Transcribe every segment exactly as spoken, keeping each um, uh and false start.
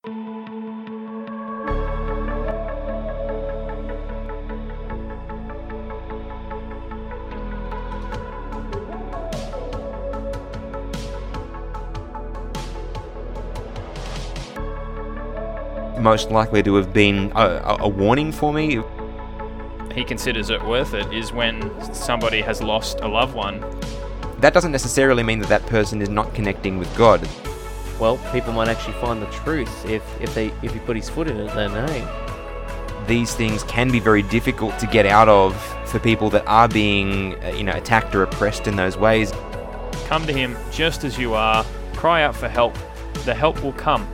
Most likely to have been a, a warning for me. He considers it worth it is when somebody has lost a loved one. That doesn't necessarily mean that that person is not connecting with God. Well, people might actually find the truth if, if they if he put his foot in it, then hey. These things can be very difficult to get out of for people that are being, uh, you know, attacked or oppressed in those ways. Come to him just as you are. Cry out for help. The help will come.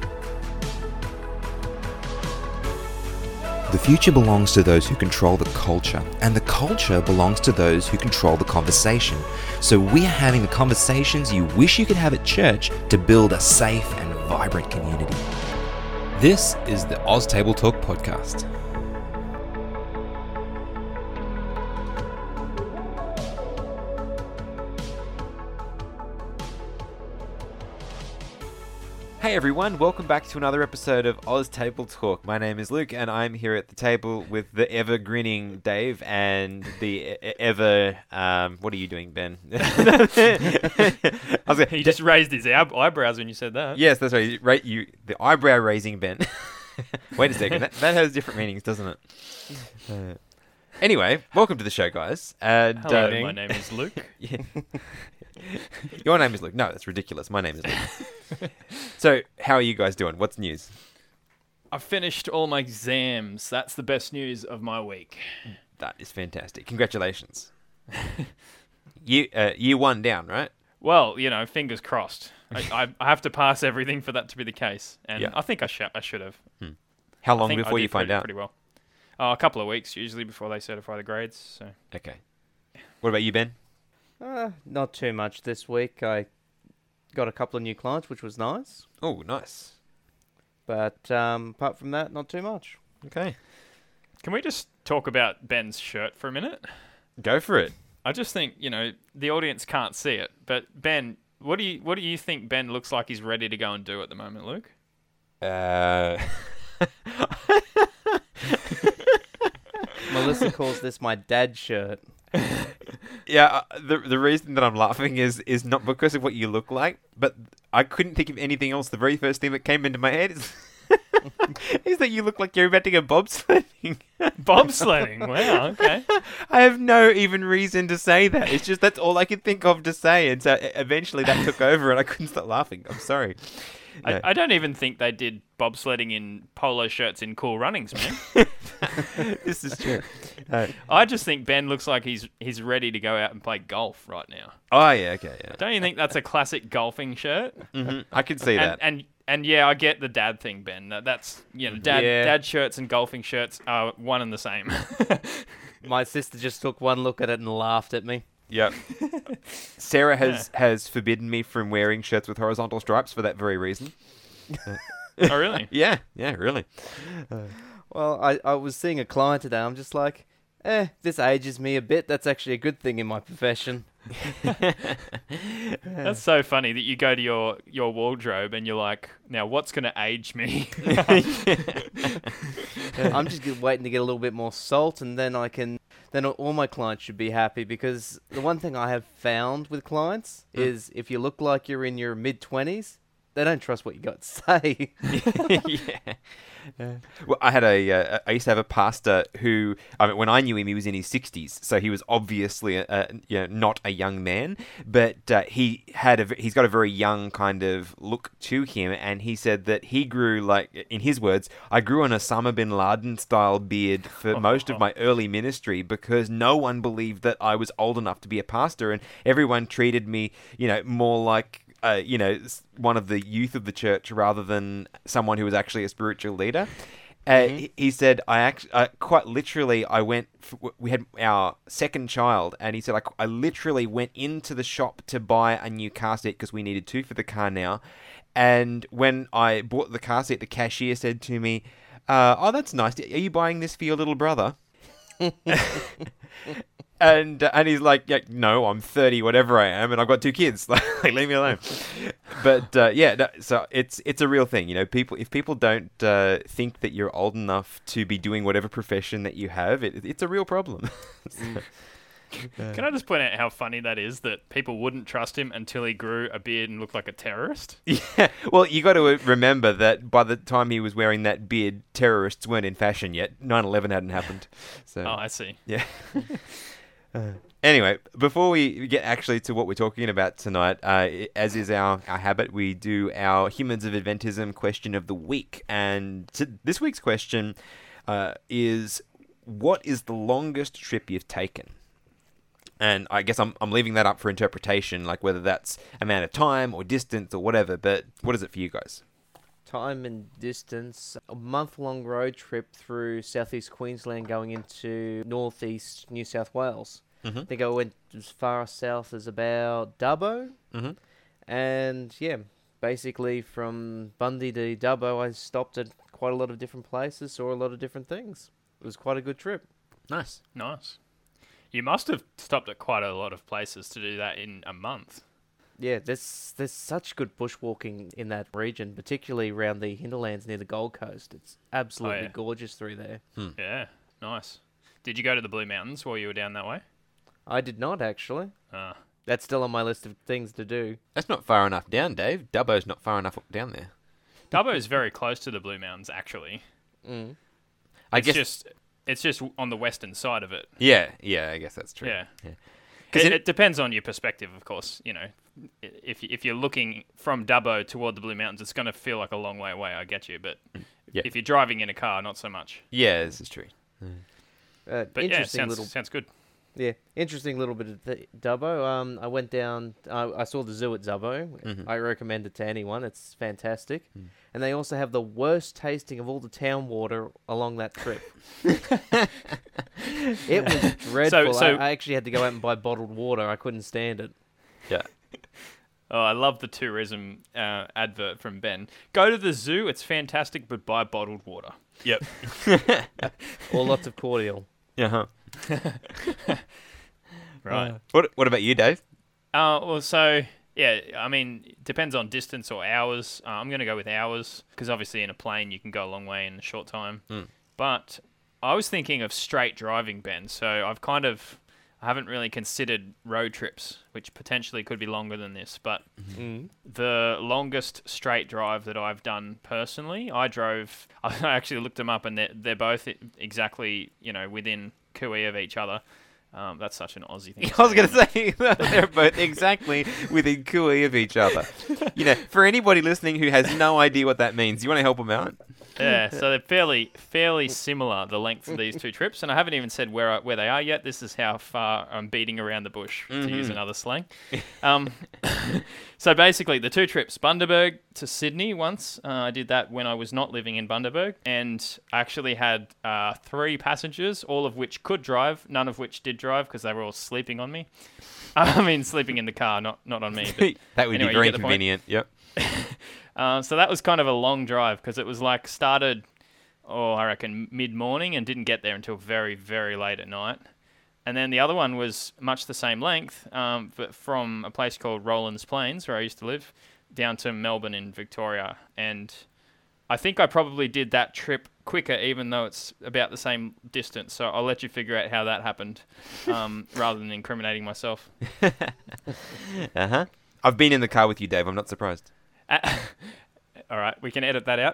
The future belongs to those who control the culture, and the culture belongs to those who control the conversation. So we are having the conversations you wish you could have at church to build a safe and vibrant community. This is the Oz Table Talk podcast. Hey everyone, welcome back to another episode of Oz Table Talk. My name is Luke and I'm here at the table with the ever grinning Dave and the e- ever, um, what are you doing, Ben? I was gonna, He just raised his eye- eyebrows when you said that. Yes, that's right. Right, you, the eyebrow raising Ben. Wait a second, that, that has different meanings, doesn't it? Uh, anyway, welcome to the show, guys. And, Hello, uh, my name is Luke. Yeah. Your name is Luke. No, that's ridiculous. My name is Luke. So, how are you guys doing? What's news? I finished all my exams. That's the best news of my week. That is fantastic. Congratulations. year, uh, year one down, right? Well, you know, fingers crossed. I, I, I have to pass everything for that to be the case, and Yeah. I think I, sh- I should have. Hmm. How I long think I before did you find pretty, out? Pretty well. Uh, a couple of weeks usually before they certify the grades. So. Okay. What about you, Ben? Uh, not too much this week. I got a couple of new clients, which was nice. Oh, nice. But um, apart from that, not too much. Okay. Can we just talk about Ben's shirt for a minute? Go for it. I just think, you know, the audience can't see it, but Ben, what do you what do you think Ben looks like he's ready to go and do at the moment, Luke? Uh... Melissa calls this my dad shirt. Yeah, uh, the the reason that I'm laughing is is not because of what you look like, but I couldn't think of anything else. The very first thing that came into my head is, is that you look like you're about to go bobsledding. Bobsledding? Wow, okay. I have no even reason to say that. It's just that's all I could think of to say, and so eventually that took over, and I couldn't stop laughing. I'm sorry. No. I, I don't even think they did bobsledding in polo shirts in Cool Runnings, man. This is true. Uh, I just think Ben looks like he's he's ready to go out and play golf right now. oh yeah, okay, yeah. Don't you think that's a classic golfing shirt? hmm I could see And, that. and and yeah, I get the dad thing, Ben. That- That's you know, dad Yeah. dad shirts and golfing shirts are one and the same. My sister just took one look at it and laughed at me. Yep. Sarah has has forbidden me from wearing shirts with horizontal stripes for that very reason. Oh, really? Yeah, yeah, really. Well, I, I was seeing a client today. I'm just like, eh, this ages me a bit. That's actually a good thing in my profession. That's so funny that you go to your, your wardrobe and you're like, now what's going to age me? I'm just get- waiting to get a little bit more salt, and then I can. Then all my clients should be happy, because the one thing I have found with clients Mm. is if you look like you're in your mid twenties, they don't trust what you got to say. Yeah. Uh, well, I had a. Uh, I used to have a pastor who, I mean, when I knew him, he was in his sixties, so he was obviously, a, a, you know, not a young man. But uh, he had a. v- He's got a very young kind of look to him, and he said that he grew like, in his words, I grew on a Osama bin Laden style beard for most of my early ministry because no one believed that I was old enough to be a pastor, and everyone treated me, you know, more like. Uh, you know, s- one of the youth of the church rather than someone who was actually a spiritual leader. Uh, Mhm. he, he said, I actually, uh, quite literally, I went, f- w- we had our second child, and he said, I, I literally went into the shop to buy a new car seat because we needed two for the car now. And when I bought the car seat, the cashier said to me, uh, oh, that's nice. Are you buying this for your little brother? And uh, and he's like, yeah, no, I'm thirty, whatever I am, and I've got two kids. Like, leave me alone. But uh, yeah, no, so it's it's a real thing, you know. People, if people don't uh, think that you're old enough to be doing whatever profession that you have, it, it's a real problem. So, Can I just point out how funny that is that people wouldn't trust him until he grew a beard and looked like a terrorist? yeah, well, you got to remember that by the time he was wearing that beard, terrorists weren't in fashion yet. nine eleven hadn't happened. So Oh, I see. yeah. Uh, anyway, before we get actually to what we're talking about tonight, uh, as is our, our habit, we do our Humans of Adventism question of the week. And to, this week's question uh, is, what is the longest trip you've taken? And I guess I'm I'm leaving that up for interpretation, like whether that's amount of time or distance or whatever. But what is it for you guys? Time and distance, a month-long road trip through southeast Queensland going into northeast New South Wales. Mm-hmm. I think I went as far south as about Dubbo. Mm-hmm. And yeah, basically from Bundy to Dubbo, I stopped at quite a lot of different places, saw a lot of different things. It was quite a good trip. Nice. Nice. You must have stopped at quite a lot of places to do that in a month. Yeah, there's there's such good bushwalking in that region, particularly around the hinterlands near the Gold Coast. It's absolutely Oh, yeah. gorgeous through there. Yeah, nice. Did you go to the Blue Mountains while you were down that way? I did not, actually. Ah. That's still on my list of things to do. That's not far enough down, Dave. Dubbo's not far enough down there. Dubbo is very close to the Blue Mountains, actually. Mm. I It's guess. just it's just on the western side of it. Yeah, yeah. I guess that's true. Yeah. Yeah. 'Cause It, it- it depends on your perspective, of course. You know, if if you're looking from Dubbo toward the Blue Mountains, it's going to feel like a long way away. I get you, but Yeah. if you're driving in a car, not so much. Yeah, this is true. Uh, But yeah, interesting sounds little, sounds good. yeah, interesting little bit of th- Dubbo. Um, I went down. Uh, I saw the zoo at Dubbo. Mhm. I recommend it to anyone. It's fantastic, Mm. and they also have the worst tasting of all the town water along that trip. It was dreadful. so- I, I actually had to go out and buy bottled water. I couldn't stand it. Yeah. Oh, I love the tourism uh, advert from Ben. Go to the zoo; it's fantastic, but buy bottled water. Yep. Or lots of cordial. Uh-huh. Right. What What about you, Dave? Uh, well, so yeah, I mean, it depends on distance or hours. Uh, I'm going to go with hours because obviously in a plane you can go a long way in a short time. Mm. But I was thinking of straight driving, Ben. So I've kind of I haven't really considered road trips, which potentially could be longer than this. But Mm. the longest straight drive that I've done personally, I drove. I actually looked them up, and they're, they're both exactly you know within cooee of each other. Um, that's such an Aussie thing. I was going to say they're both exactly within cooee of each other. You know, for anybody listening who has no idea what that means, you want to help them out? Yeah, so they're fairly fairly similar, the length of these two trips, and I haven't even said where I, where they are yet. This is how far I'm beating around the bush, to use Mhm. another slang. Um, so basically, the two trips, Bundaberg to Sydney once. Uh, I did that when I was not living in Bundaberg, and I actually had uh, three passengers, all of which could drive, none of which did drive because they were all sleeping on me. I mean, sleeping in the car, not not on me. But That would Anyway, be you very get the point. inconvenient. Yep. Uh, so that was kind of a long drive because it was like started, oh, I reckon mid morning and didn't get there until very, very late at night. And then the other one was much the same length, um, but from a place called Rollins Plains, where I used to live, down to Melbourne in Victoria. And I think I probably did that trip quicker, even though it's about the same distance. So I'll let you figure out how that happened, um, rather than incriminating myself. Uh-huh. I've been in the car with you, Dave. I'm not surprised. Uh, all right, we can edit that out.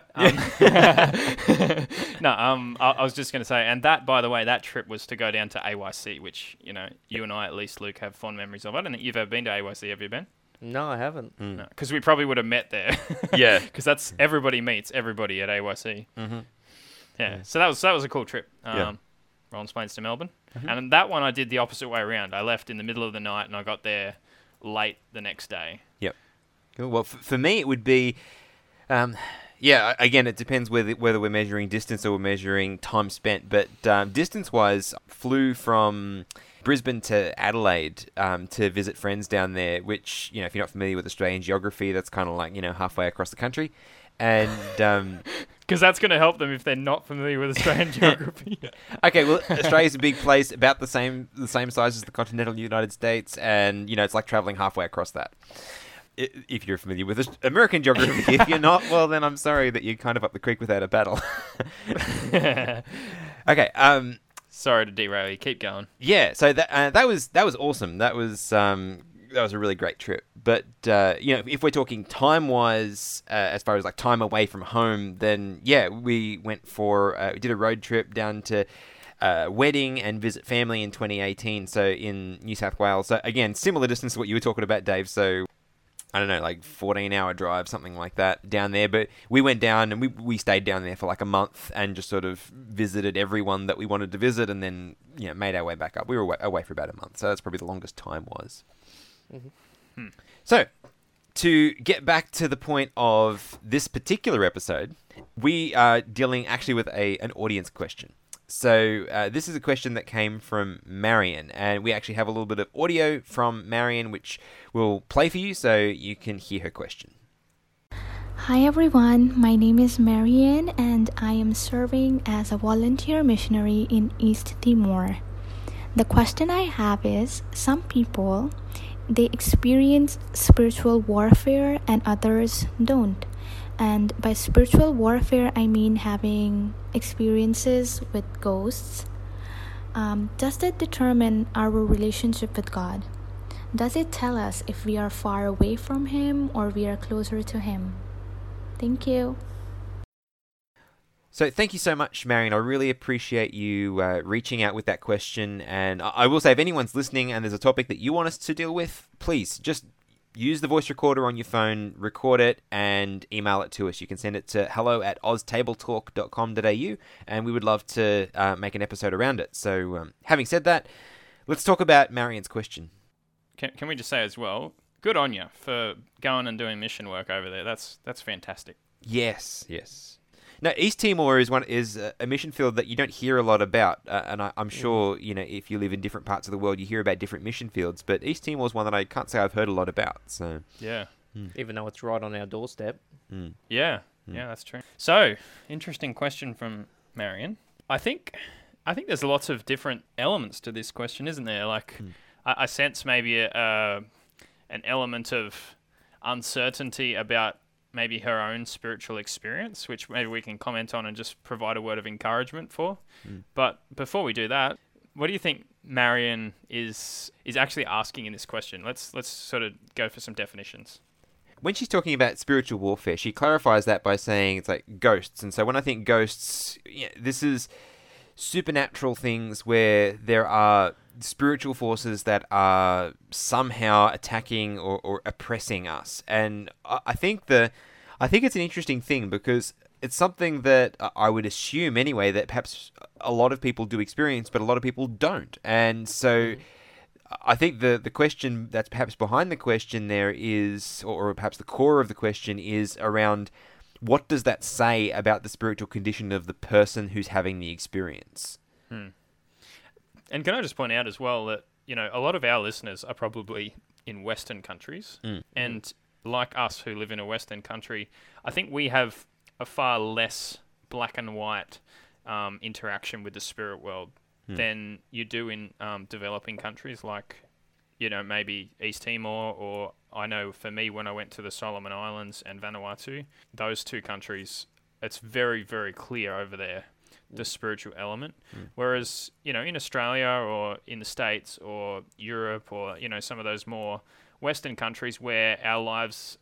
Um, no, um, I, I was just going to say, and that, by the way, that trip was to go down to A Y C, which, you know, you and I, at least, Luke, have fond memories of. I don't think you've ever been to A Y C, have you, Ben? No, I haven't. Mm. No, because we probably would have met there. Yeah. Because that's, everybody meets everybody at A Y C. Mm-hmm. Yeah, so that was that was a cool trip. Um, Yeah. Rollins Plains to Melbourne. Mhm. And that one I did the opposite way around. I left in the middle of the night and I got there late the next day. Cool. Well, f- for me, it would be, um, yeah. a- Again, it depends whether whether we're measuring distance or we're measuring time spent. But um, distance-wise, flew from Brisbane to Adelaide um, to visit friends down there. Which, you know, if you're not familiar with Australian geography, that's kind of like, you know, halfway across the country. And um, Because that's going to help them if they're not familiar with Australian geography. Okay, well, Australia's a big place, about the same the same size as the continental United States, and you know it's like traveling halfway across that. I- If you're familiar with Aus- American geography, if you're not, well, then I'm sorry that you're kind of up the creek without a paddle. Okay, um, Sorry to derail you. Keep going. yeah, so that uh, that was that was awesome. That was um, that was a really great trip. But uh, you know, if we're talking time wise, uh, as far as like time away from home, then yeah, we went for uh, we did a road trip down to uh, wedding and visit family in twenty eighteen. So in New South Wales. So again, similar distance to what you were talking about, Dave. So I don't know, like fourteen hour drive, something like that down there. But we went down and we, we stayed down there for like a month and just sort of visited everyone that we wanted to visit, and then, you know, made our way back up. We were away, away for about a month. So that's probably the longest time was. Mhm. Hmm. So to get back to the point of this particular episode, we are dealing actually with a an audience question. So uh, this is a question that came from Marion, and we actually have a little bit of audio from Marion, which we'll play for you so you can hear her question. Hi everyone, my name is Marian and I am serving as a volunteer missionary in East Timor. The question I have is, some people, they experience spiritual warfare and others don't. And by spiritual warfare, I mean having experiences with ghosts. Um, does that determine our relationship with God? Does it tell us if we are far away from Him or we are closer to Him? Thank you. So thank you so much, Marion. I really appreciate you uh, reaching out with that question. And I, I will say, if anyone's listening and there's a topic that you want us to deal with, please just use the voice recorder on your phone, record it, and email it to us. You can send it to hello at oztabletalk dot com dot a u, and we would love to uh, make an episode around it. So um, having said that, let's talk about Marion's question. Can, can we just say as well, good on you for going and doing mission work over there. That's that's fantastic. Yes, yes. Now, East Timor is one is a mission field that you don't hear a lot about, uh, and I, I'm sure, you know, if you live in different parts of the world, you hear about different mission fields. But East Timor is one that I can't say I've heard a lot about. So Yeah. Even though it's right on our doorstep. mm. Yeah. Hmm. Yeah, that's true. So, interesting question from Marion. I think I think there's lots of different elements to this question, isn't there? Like, Hmm. I, I sense maybe a, uh, an element of uncertainty about maybe her own spiritual experience, which maybe we can comment on and just provide a word of encouragement for. Mm. But before we do that, what do you think Marion is is actually asking in this question? Let's let's sort of go for some definitions. When she's talking about spiritual warfare, she clarifies that by saying it's like ghosts. And so when I think ghosts, yeah, this is supernatural things where there are spiritual forces that are somehow attacking or, or oppressing us. And I I think the, I think it's an interesting thing because it's something that I would assume anyway that perhaps a lot of people do experience, but a lot of people don't. And so I think the, the question that's perhaps behind the question there is, or, or perhaps the core of the question is around what does that say about the spiritual condition of the person who's having the experience? Hmm. And can I just point out as well that, you know, a lot of our listeners are probably in Western countries. Mm. And like us who live in a Western country, I think we have a far less black and white um, interaction with the spirit world Hmm. than you do in um, developing countries like, you know, maybe East Timor, or I know for me when I went to the Solomon Islands and Vanuatu, those two countries, it's very, very clear over there, the spiritual element. Mm. Whereas, you know, in Australia or in the States or Europe or, you know, some of those more Western countries where our lives,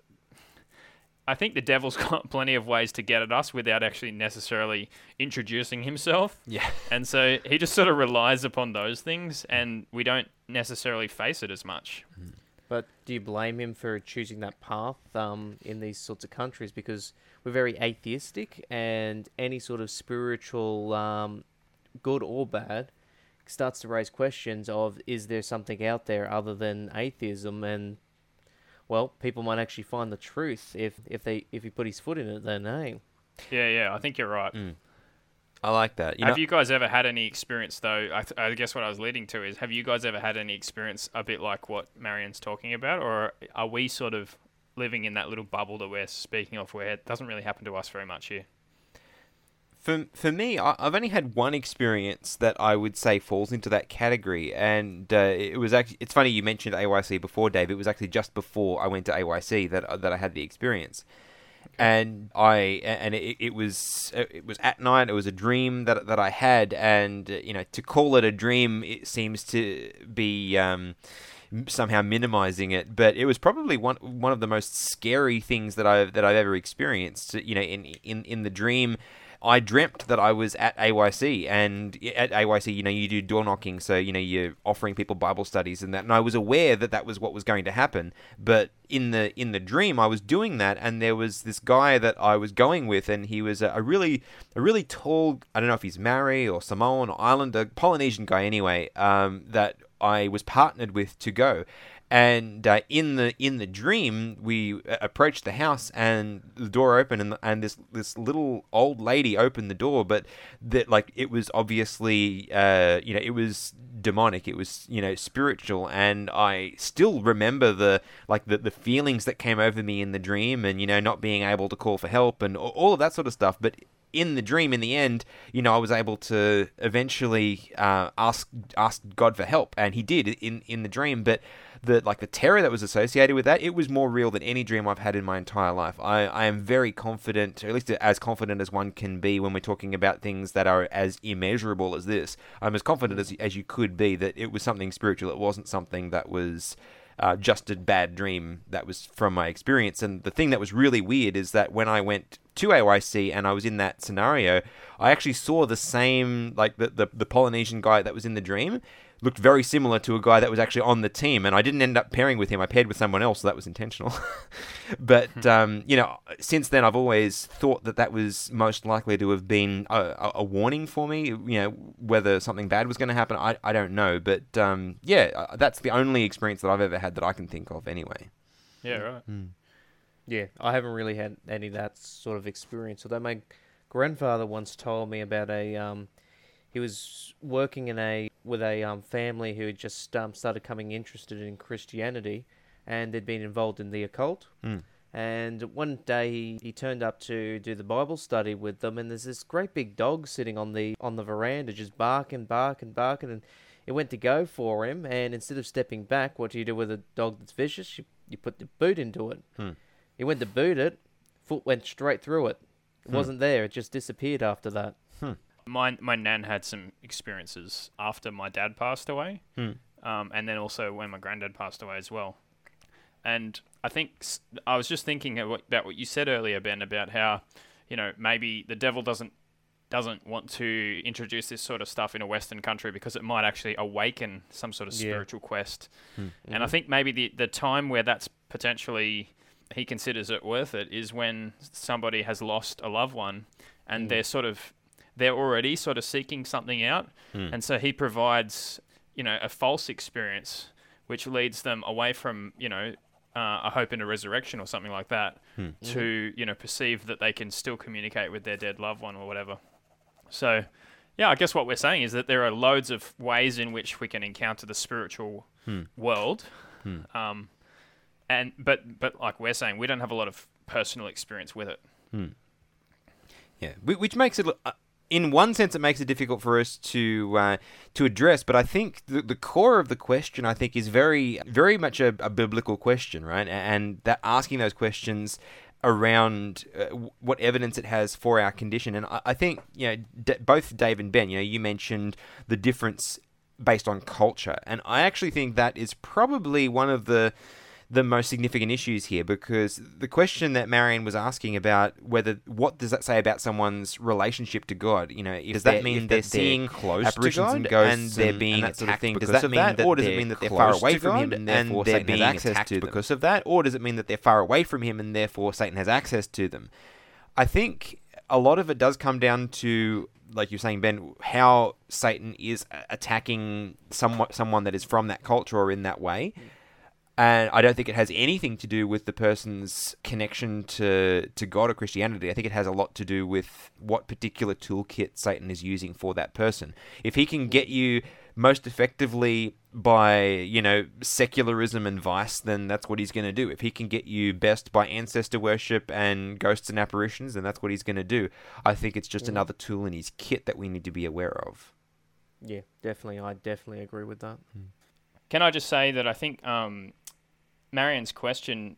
I think the devil's got plenty of ways to get at us without actually necessarily introducing himself. Yeah. And so he just sort of relies upon those things and we don't necessarily face it as much. But do you blame him for choosing that path um, in these sorts of countries? Because we're very atheistic, and any sort of spiritual, um, good or bad, starts to raise questions of, is there something out there other than atheism? And, well, people might actually find the truth if, if they if he put his foot in it, then, hey. Yeah, yeah, I think you're right. Mm. I like that. You have know, you guys ever had any experience, though? I, th- I guess what I was leading to is, have you guys ever had any experience a bit like what Marion's talking about? Or are we sort of living in that little bubble that we're speaking of where it doesn't really happen to us very much here? For for me, I- I've only had one experience that I would say falls into that category, and uh, it was actually. It's funny you mentioned A Y C before, Dave. It was actually just before I went to A Y C that that I had the experience, and I and it, it was it was at night. It was a dream that that I had, and uh, you know, to call it a dream, it seems to be. Um, somehow minimizing it, but it was probably one one of the most scary things that I've that I've ever experienced. You know, in in in the dream, I dreamt that I was at A Y C, and at A Y C, you know, you do door knocking, so you know you're offering people Bible studies and that. And I was aware that that was what was going to happen, but in the in the dream, I was doing that, and there was this guy that I was going with, and he was a, a really a really tall. I don't know if he's Maori or Samoan or Islander, Polynesian guy anyway. Um, that I was partnered with to go, and uh, in the in the dream we approached the house, and the door opened, and and this this little old lady opened the door, but that like it was obviously uh, you know it was demonic, it was you know spiritual, and I still remember the like the, the feelings that came over me in the dream, and you know not being able to call for help and all of that sort of stuff, but. In the dream, in the end, you know, I was able to eventually uh, ask ask God for help, and He did in in the dream. But the like the terror that was associated with that, it was more real than any dream I've had in my entire life. I, I am very confident, or at least as confident as one can be when we're talking about things that are as immeasurable as this. I'm as confident as as you could be that it was something spiritual. It wasn't something that was. Uh, just a bad dream that was from my experience. And the thing that was really weird is that when I went to A Y C and I was in that scenario, I actually saw the same, like the, the, the Polynesian guy that was in the dream looked very similar to a guy that was actually on the team, and I didn't end up pairing with him. I paired with someone else, so that was intentional. But, um, you know, since then I've always thought that that was most likely to have been a, a warning for me. You know, whether something bad was going to happen, I, I don't know. But, um, yeah, that's the only experience that I've ever had that I can think of anyway. Yeah, right. Mm. Yeah, I haven't really had any of that sort of experience. Although my grandfather once told me about a, um, he was working in a with a um, family who had just um, started coming interested in Christianity, and they'd been involved in the occult. Mm. And one day he, he turned up to do the Bible study with them, and there's this great big dog sitting on the on the veranda, just barking, barking, barking, and it went to go for him. And instead of stepping back, what do you do with a dog that's vicious? You you put the boot into it. Hmm. He went to boot it, foot went straight through it. It Hmm. wasn't there. It just disappeared after that. Hmm. My my nan had some experiences after my dad passed away, Hmm. um, and then also when my granddad passed away as well. And I think s- I was just thinking about about what you said earlier, Ben, about how, you know, maybe the devil doesn't doesn't want to introduce this sort of stuff in a Western country because it might actually awaken some sort of Yeah. spiritual quest. Hmm. And I think maybe the the time where that's potentially he considers it worth it is when somebody has lost a loved one, and Mm. they're sort of they're already sort of seeking something out, Hmm. and so he provides, you know, a false experience which leads them away from, you know, uh, a hope in a resurrection or something like that, Hmm. to, you know, perceive that they can still communicate with their dead loved one or whatever. So, yeah, I guess what we're saying is that there are loads of ways in which we can encounter the spiritual Hmm. world, Hmm. um, and but but like we're saying, we don't have a lot of personal experience with it. Hmm. Yeah, Wh- which makes it, uh, in one sense, it makes it difficult for us to uh, to address. But I think the, the core of the question, I think, is very very much a, a biblical question, right? And that asking those questions around uh, what evidence it has for our condition. And I, I think, you know, D- both Dave and Ben, you know, you mentioned the difference based on culture, and I actually think that is probably one of the the most significant issues here, because the question that Marion was asking about whether what does that say about someone's relationship to God, you know, does that they're- mean if they're they're seeing close apparitions to God and ghosts and they're and, being and that sort of attacked thing? Does because that of mean that, that, or or does it they're mean that they're far close away to from God him and and therefore they're Satan has being access attacked to them because of that, or does it mean that they're far away from him and therefore Satan has access to them? I think a lot of it does come down to, like you're saying, Ben, how Satan is attacking someone someone that is from that culture or in that way. And I don't think it has anything to do with the person's connection to, to God or Christianity. I think it has a lot to do with what particular toolkit Satan is using for that person. If he can get you most effectively by, you know, secularism and vice, then that's what he's going to do. If he can get you best by ancestor worship and ghosts and apparitions, then that's what he's going to do. I think it's just Mm. another tool in his kit that we need to be aware of. Yeah, definitely. I definitely agree with that. Can I just say that I think um, Marion's question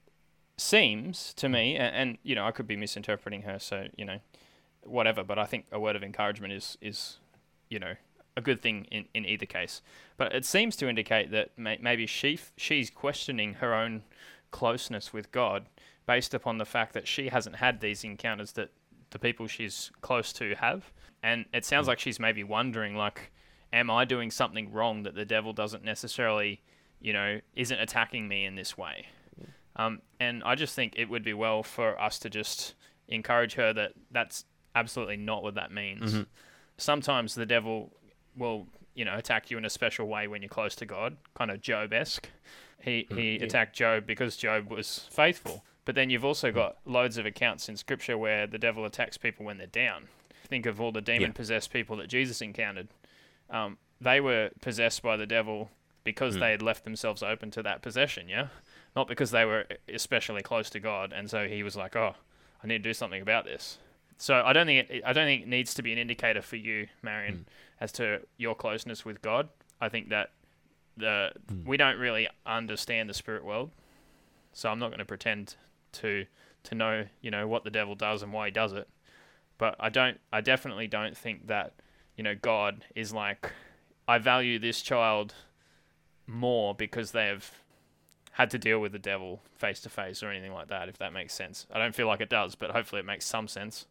seems to me, and, and you know, I could be misinterpreting her, so you know, whatever. But I think a word of encouragement is is, you know, a good thing in, in either case. But it seems to indicate that may, maybe she she's questioning her own closeness with God based upon the fact that she hasn't had these encounters that the people she's close to have, and it sounds like she's maybe wondering, like, am I doing something wrong that the devil doesn't necessarily, you know, isn't attacking me in this way? Um, and I just think it would be well for us to just encourage her that that's absolutely not what that means. Mhm. Sometimes the devil will, you know, attack you in a special way when you're close to God, kind of Job-esque. He, he Yeah. attacked Job because Job was faithful. But then you've also got loads of accounts in Scripture where the devil attacks people when they're down. Think of all the demon-possessed people that Jesus encountered. Um, they were possessed by the devil because Mm. they had left themselves open to that possession, yeah? Not because they were especially close to God, and so he was like, oh, I need to do something about this. So I don't think it, I don't think it needs to be an indicator for you, Marion, Mm. as to your closeness with God. I think that the Mm. we don't really understand the spirit world, so I'm not going to pretend to to know, you know, what the devil does and why he does it. But I don't, I definitely don't think that, you know, God is like, I value this child more because they've had to deal with the devil face to face or anything like that, if that makes sense. I don't feel like it does, but hopefully it makes some sense.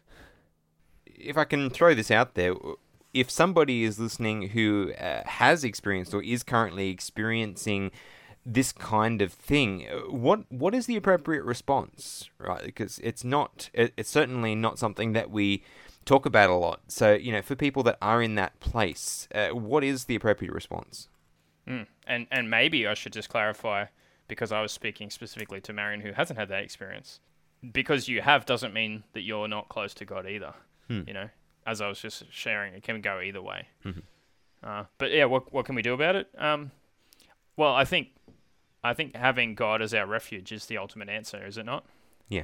If I can throw this out there, if somebody is listening who uh, has experienced or is currently experiencing this kind of thing, what what is the appropriate response, right? Because it's not, it, it's certainly not something that we talk about a lot. So, you know, for people that are in that place, uh, what is the appropriate response? Mm. And and maybe I should just clarify, because I was speaking specifically to Marion who hasn't had that experience. Because you have doesn't mean that you're not close to God either. Hmm. You know, as I was just sharing, it can go either way. Mhm. Uh, but yeah, what what can we do about it? Um, well, I think I think having God as our refuge is the ultimate answer, is it not? Yeah,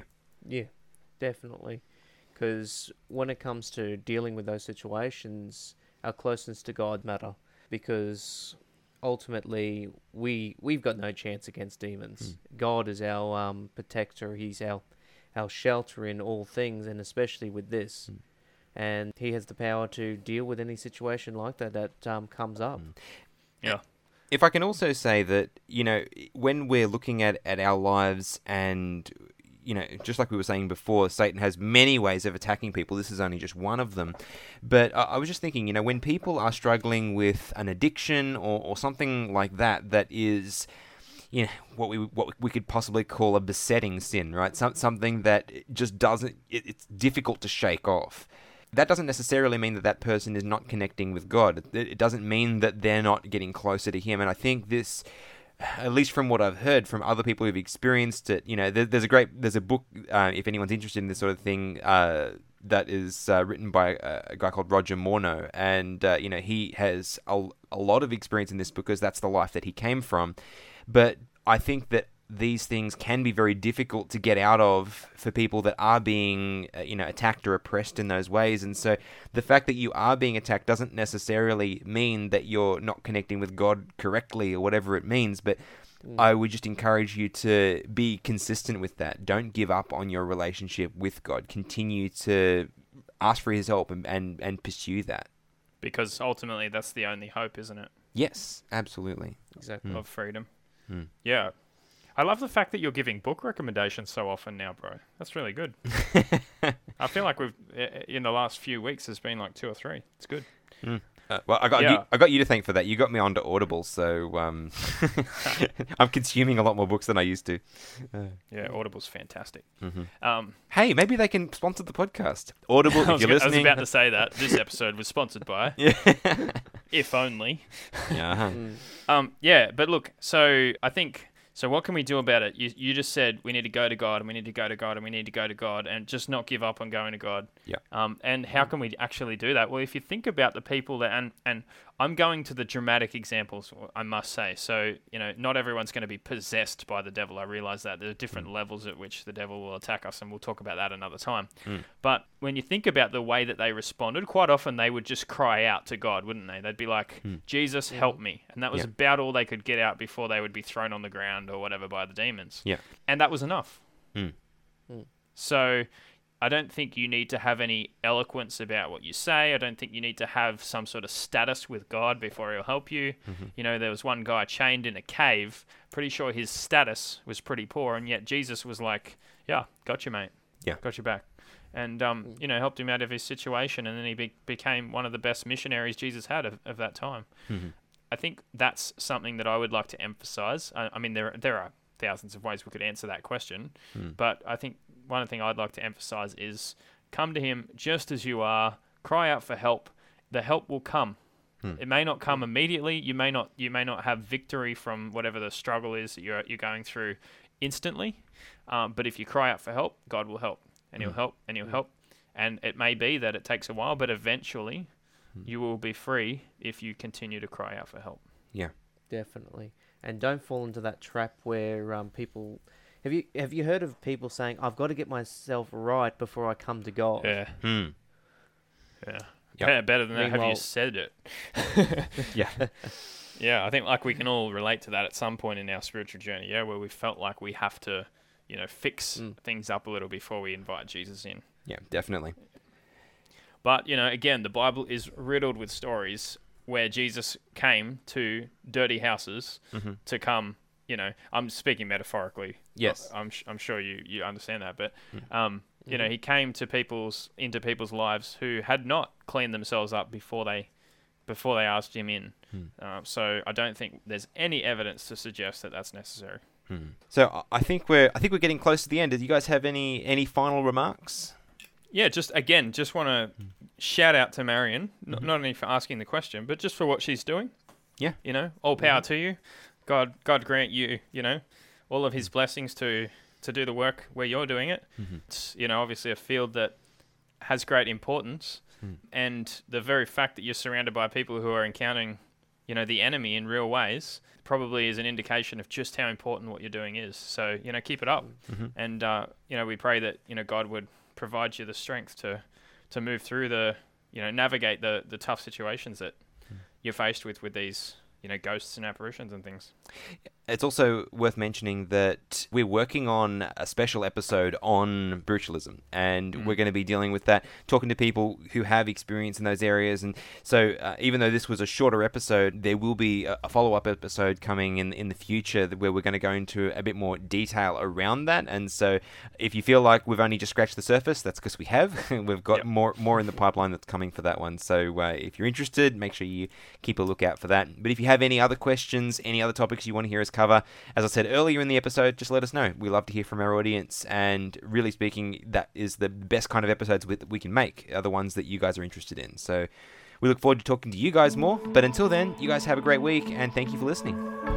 definitely. Because when it comes to dealing with those situations, our closeness to God matter. Because ultimately, we we've got no chance against demons. God is our um, protector. He's our our shelter in all things, and especially with this. Mm. And He has the power to deal with any situation like that that um, comes up. Mm. Yeah. If I can also say that, you know, when we're looking at, at our lives and, you know, just like we were saying before, Satan has many ways of attacking people. This is only just one of them. But I, I was just thinking, you know, when people are struggling with an addiction or, or something like that, that is, you know, what we what we could possibly call a besetting sin, right? Some, something that just doesn't, it, it's difficult to shake off. That doesn't necessarily mean that that person is not connecting with God. It, it doesn't mean that they're not getting closer to Him. And I think this, at least from what I've heard from other people who've experienced it, you know, there, there's a great, there's a book, uh, if anyone's interested in this sort of thing, uh, that is uh, written by a, a guy called Roger Morneau. And, uh, you know, he has a, a lot of experience in this because that's the life that he came from. But I think that these things can be very difficult to get out of for people that are being, uh, you know, attacked or oppressed in those ways. And so the fact that you are being attacked doesn't necessarily mean that you're not connecting with God correctly or whatever it means. But Mm. I would just encourage you to be consistent with that. Don't give up on your relationship with God. Continue to ask for His help and, and, and pursue that. Because ultimately that's the only hope, isn't it, Yes, absolutely. Exactly. Mm. of freedom? Mm. Yeah. I love the fact that you're giving book recommendations so often now, bro. That's really good. I feel like we've, in the last few weeks, there's been like two or three. It's good. Mm. Uh, well, I got Yeah. you, I got you to thank for that. You got me onto Audible, so um, I'm consuming a lot more books than I used to. Uh, Yeah, Audible's fantastic. mhm. Um, Hey, maybe they can sponsor the podcast. Audible, I, if was you're go- I was listening. about to say that. This episode was sponsored by, Yeah. if only. yeah. uh-huh. Mm. Um, yeah, but look, so I think So what can we do about it? You you just said we need to go to God, and we need to go to God, and we need to go to God, and just not give up on going to God. Yeah. Um, and how can we actually do that? Well, if you think about the people that, and, and I'm going to the dramatic examples, I must say. So, you know, not everyone's going to be possessed by the devil. I realize that. There are different mm. levels at which the devil will attack us, and we'll talk about that another time. Mm. But when you think about the way that they responded, quite often they would just cry out to God, wouldn't they? They'd be like, mm. Jesus, yeah. help me. And that was yeah. about all they could get out before they would be thrown on the ground or whatever by the demons. Yeah. And that was enough. Mm. Mm. So I don't think you need to have any eloquence about what you say. I don't think you need to have some sort of status with God before he'll help you. Mm-hmm. You know, there was one guy chained in a cave. Pretty sure his status was pretty poor, and yet Jesus was like, yeah, got you, mate. Yeah. Got you back. And, um, you know, helped him out of his situation, and then he be- became one of the best missionaries Jesus had of, of that time. Mm-hmm. I think that's something that I would like to emphasize. I, I mean, there there are thousands of ways we could answer that question, mm. but I think one thing I'd like to emphasize is come to him just as you are, cry out for help. The help will come. Mm. It may not come immediately. You may not you may not have victory from whatever the struggle is that you're you're going through instantly, um, but if you cry out for help, God will help, and mm. he'll help, and he'll mm. help. And it may be that it takes a while, but eventually mm. you will be free if you continue to cry out for help. Yeah, definitely. And don't fall into that trap where um, people... Have you have you heard of people saying, I've got to get myself right before I come to God? Yeah. Hmm. Yeah. Yep. Yeah, better than that. Meanwhile, have you said it? yeah. Yeah, I think like we can all relate to that at some point in our spiritual journey, yeah, where we felt like we have to, you know, fix mm. things up a little before we invite Jesus in. Yeah, definitely. But, you know, again, the Bible is riddled with stories where Jesus came to dirty houses mm-hmm. to come, you know, I'm speaking metaphorically. Yes. I'm I'm sure you, you understand that, but um, you know, he came to people's into people's lives who had not cleaned themselves up before they before they asked him in. Hmm. Uh, so I don't think there's any evidence to suggest that that's necessary. Hmm. So I think we're I think we're getting close to the end. Do you guys have any any final remarks? Yeah, just again, just want to mm. shout out to Marion, mm-hmm. n- not only for asking the question, but just for what she's doing. Yeah, you know, all power mm-hmm. to you. God, God grant you, you know, all of His blessings to to do the work where you're doing it. Mm-hmm. It's, you know, obviously a field that has great importance, mm. and the very fact that you're surrounded by people who are encountering, you know, the enemy in real ways probably is an indication of just how important what you're doing is. So, you know, keep it up, mm-hmm. and uh, you know, we pray that you know God would provide you the strength to to move through the, you know, navigate the the tough situations that mm. you're faced with with these, you know, ghosts and apparitions and things. It's also worth mentioning that we're working on a special episode on brutalism, and mm. we're going to be dealing with that, talking to people who have experience in those areas. And so uh, even though this was a shorter episode, there will be a, a follow-up episode coming in in the future where we're going to go into a bit more detail around that. And so if you feel like we've only just scratched the surface, that's because we have. We've got yep. more more in the pipeline that's coming for that one. So uh, if you're interested, make sure you keep a lookout for that. But if you have any other questions, any other topics you want to hear us cover, as I said earlier in the episode, just let us know. We love to hear from our audience, and really speaking, that is the best kind of episodes that we can make, are the ones that you guys are interested in. So we look forward to talking to you guys more, but until then, you guys have a great week, and thank you for listening.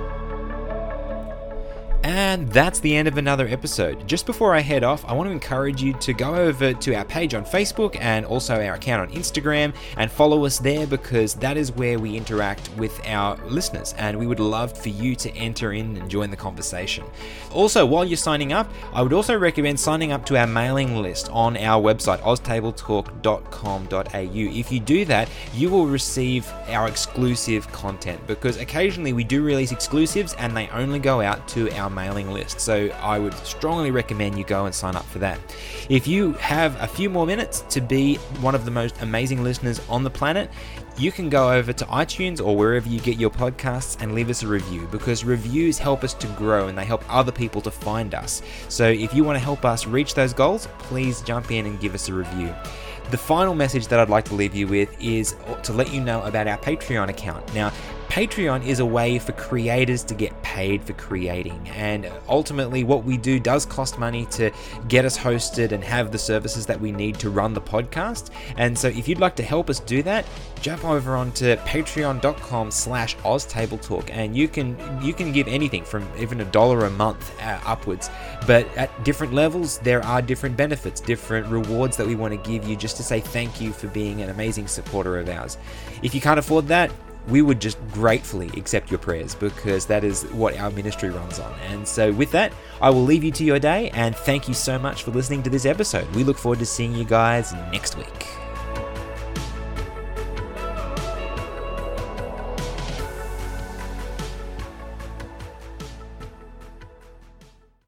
And that's the end of another episode. Just before I head off, I want to encourage you to go over to our page on Facebook and also our account on Instagram and follow us there, because that is where we interact with our listeners, and we would love for you to enter in and join the conversation. Also, while you're signing up, I would also recommend signing up to our mailing list on our website, oz table talk dot com dot a u. If you do that, you will receive our exclusive content, because occasionally we do release exclusives and they only go out to our mailing list. So I would strongly recommend you go and sign up for that. If you have a few more minutes to be one of the most amazing listeners on the planet, you can go over to iTunes or wherever you get your podcasts and leave us a review, because reviews help us to grow and they help other people to find us. So if you want to help us reach those goals, please jump in and give us a review. The final message that I'd like to leave you with is to let you know about our Patreon account. Now, Patreon is a way for creators to get paid for creating, and ultimately what we do does cost money to get us hosted and have the services that we need to run the podcast. And so if you'd like to help us do that, jump over onto patreon.com slash oztabletalk, and you can you can give anything from even a dollar a month uh, upwards. But at different levels, there are different benefits, different rewards that we want to give you just to say thank you for being an amazing supporter of ours. If you can't afford that, we would just gratefully accept your prayers, because that is what our ministry runs on. And so with that, I will leave you to your day, and thank you so much for listening to this episode. We look forward to seeing you guys next week.